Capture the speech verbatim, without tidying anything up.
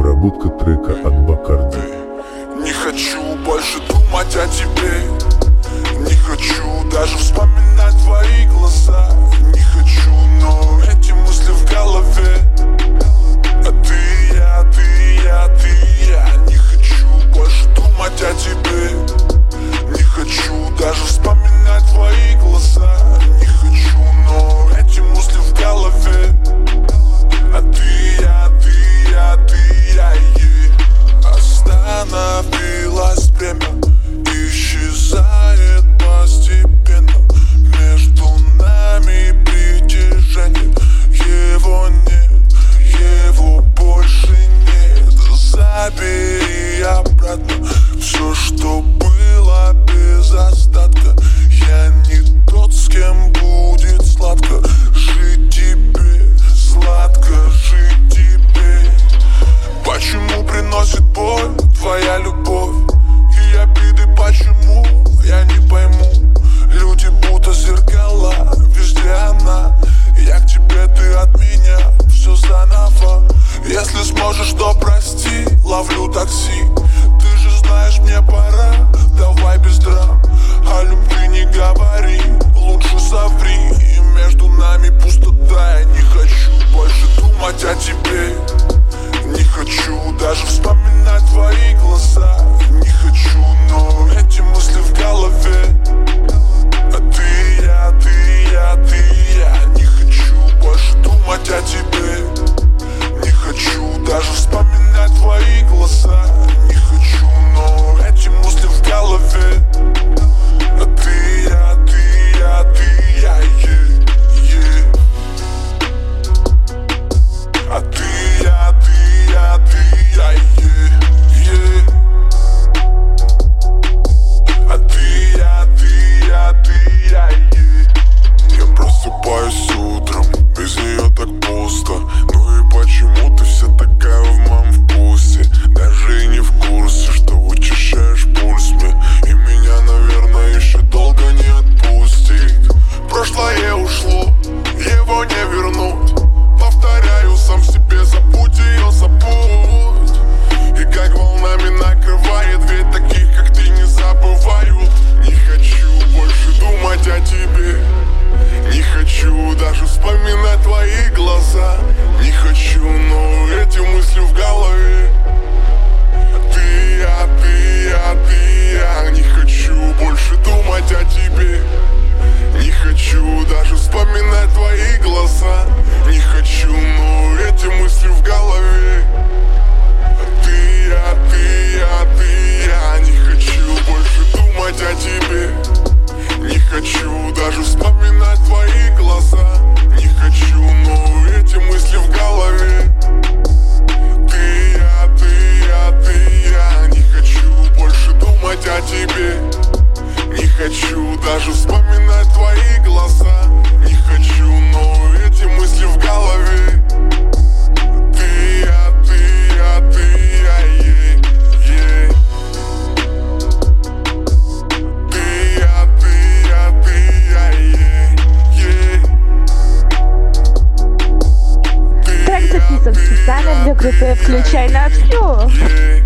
Обработка трека от Бакарди. Не хочу больше думать о тебе. Не хочу даже вспоминать твои глаза. Не хочу, но эти мысли в голове. А ты, я, ты, я, ты, я. Не хочу больше думать о тебе. Не хочу даже вспоминать твои глаза. Не хочу, но эти мысли в голове. А ты, я, ты, я, ты, я, я. Остановилось время, исчезает постепенно. Между нами притяжение. Его нет, его больше нет. Забери обратно все, что было без остатка. Я не тот, с кем будет сладко жить тебе, сладко жить тебе. Почему приносит боль твоя любовь и обиды? Почему? Я не пойму. Люди будто зеркала, везде она. Я к тебе, ты от меня, все заново. Если сможешь, то прости, ловлю такси. Ты же знаешь, мне пора, давай без драм. О любви не говори, лучше соври. И между нами пустота. Я не хочу больше думать о тебе. Не хочу даже вспоминать твои глаза. Не хочу, но эти мысли в голове. А ты, я, ты, я, ты, я. Не хочу больше думать о тебе. Не хочу даже вспоминать твои глаза. Не хочу, но эти мысли в голове. А ты, я, ты, я, ты, я, yeah, yeah. А ты, я, ты, я, ты, я, yeah, yeah. А ты, я, ты, я, ты, я, yeah. Я просыпаюсь утром, без нее так пусто. Ну и почему ты вся такая в моем вкусе? Даже и не в курсе, что учащаешь пульс мне. И меня, наверное, еще долго не отпустит. Прошлое ушло, его не вернуть. Повторяю сам себе, забудь ее, забудь. И как волнами накрывает, ведь таких, как ты, не забывают. Не хочу больше думать о тебе. Не хочу даже вспоминать твои глаза. Не хочу, но эти мысли в голове. Ты, я, ты, я, ты, я. Не хочу больше думать о тебе. Не хочу даже вспоминать твои глаза. Не хочу, но эти мысли в голове. Ты, я, ты, я, ты, я. Не хочу больше думать о тебе. Не хочу даже вспоминать твои глаза. Не хочу, но эти мысли в голове. Ты, я, ты, я, ты, я. Не хочу больше думать о тебе. Не хочу даже вспоминать твои глаза. Не хочу, но эти мысли в голове. Ты, я, ты, я, ты, я, yeah, yeah. Ты, я, ты, я, ты, я, yeah, yeah. Трек записан специально для группы «Включай на всю». Yeah.